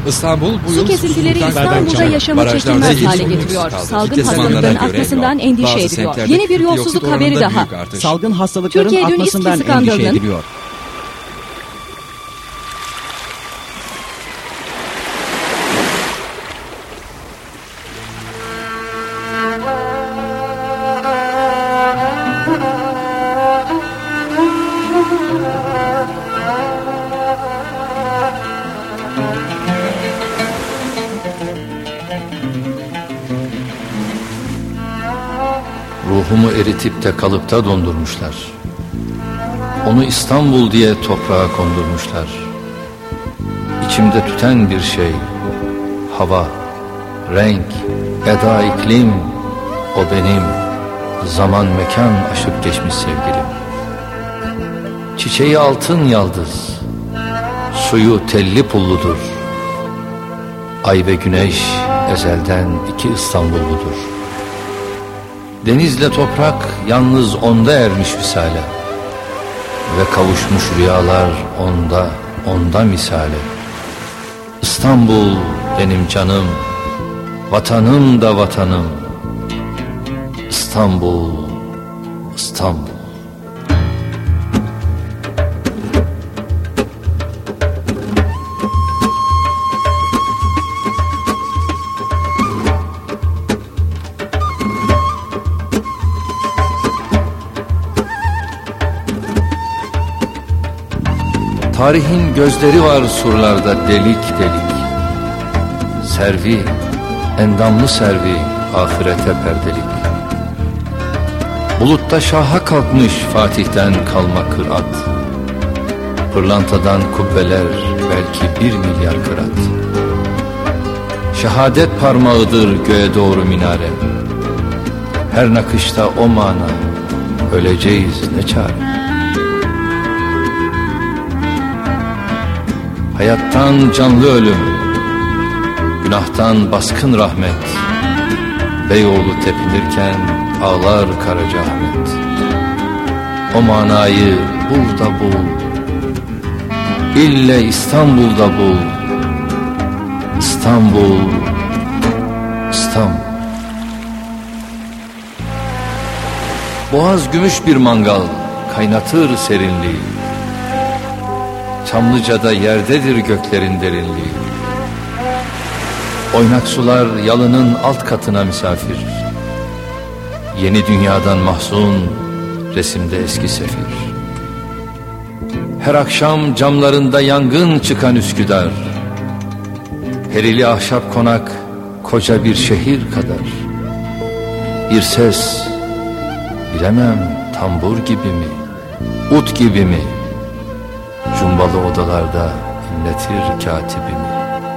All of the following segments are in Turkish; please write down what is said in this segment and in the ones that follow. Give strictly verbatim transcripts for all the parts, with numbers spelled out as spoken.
İstanbul bu Su yıl kesintileri susuzluktan İstanbul'da kaynaklı yaşamı barajlarda çekilmez yedi hale bin getiriyor. kaldı. Salgın İlk hastalıkların zamanlara göre artmasından yok. endişe Bazı ediliyor. semtlerde Yeni bir dioksit yolsuzluk oranında haberi büyük daha. artış. Salgın hastalıkların Türkiye dün artmasından İSKİ endişe skandalının ediliyor. Ruhumu eritip de kalıpta dondurmuşlar. Onu İstanbul diye toprağa kondurmuşlar. İçimde tüten bir şey, hava, renk, eda, iklim, o benim, zaman mekan aşıp geçmiş sevgilim. Çiçeği altın yaldız, suyu telli pulludur. Ay ve güneş ezelden iki İstanbulludur. Denizle toprak yalnız onda ermiş visale ve kavuşmuş rüyalar onda, onda misale. İstanbul benim canım, vatanım da vatanım. İstanbul, İstanbul. Tarihin gözleri var surlarda delik delik. Servi, endamlı servi, ahirete perdelik. Bulutta şaha kalkmış Fatih'ten kalma kırat. Pırlantadan kubbeler belki bir milyar kırat. Şehadet parmağıdır göğe doğru minare. Her nakışta o mana, öleceğiz ne çare. Hayattan canlı ölüm, günahtan baskın rahmet. Beyoğlu tepinirken ağlar Karacaahmet. O manayı burada bul, ille İstanbul'da bul. İstanbul, İstanbul. Boğaz gümüş bir mangal, kaynatır serinliği. Çamlıca'da yerdedir göklerin derinliği. Oynak sular yalının alt katına misafir. Yeni dünyadan mahzun, resimde eski sefir. Her akşam camlarında yangın çıkan Üsküdar. Perili ahşap konak, koca bir şehir kadar. Bir ses, bilemem tambur gibi mi, ut gibi mi? Cumbalı odalarda inletir katibimi.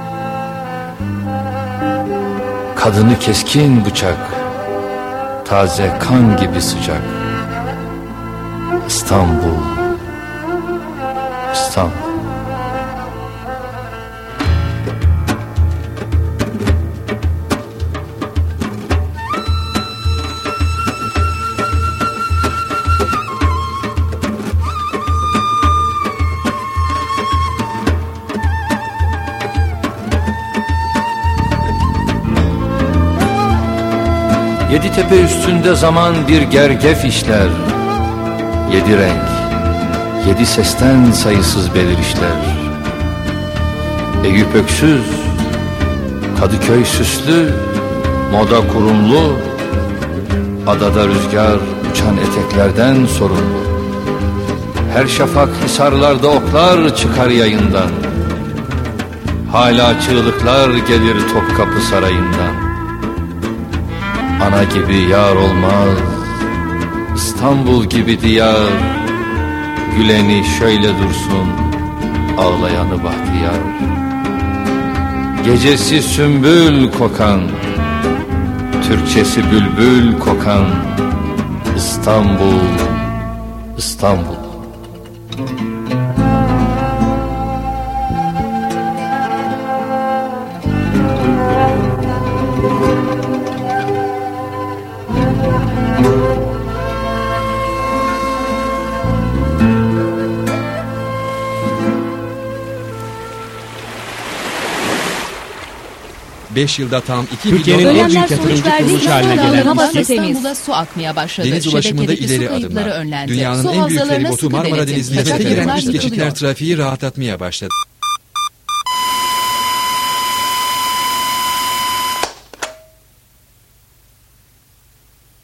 Kadını keskin bıçak, taze kan gibi sıcak. İstanbul, İstanbul. Yedi tepe üstünde zaman bir gergef işler. Yedi renk, yedi sesten sayısız belirişler. Eyüp öksüz, Kadıköy süslü, moda kurumlu. Adada rüzgar uçan eteklerden sorumlu. Her şafak hisarlarda oklar çıkar yayından. Hala çığlıklar gelir Topkapı Sarayı'ndan. Ana gibi yar olmaz, İstanbul gibi diyar. Güleni şöyle dursun, ağlayanı bahtiyar. Gecesi sümbül kokan, Türkçesi bülbül kokan. İstanbul, İstanbul. beş yılda tam iki Türkiye'nin milyon en büyük yatırımcı kuruluş haline gelen havası ülke, İstanbul'a su akmaya başladı. deniz ulaşımında Şebkedeki ileri su kayıpları adımlar. önlendi. Dünyanın Su en büyük havzalarına feribotu sıkı Marmara denetim. Denizi'nde Kaçak giren yollar üst geçitler yıkılıyor. trafiği rahatlatmaya başladı.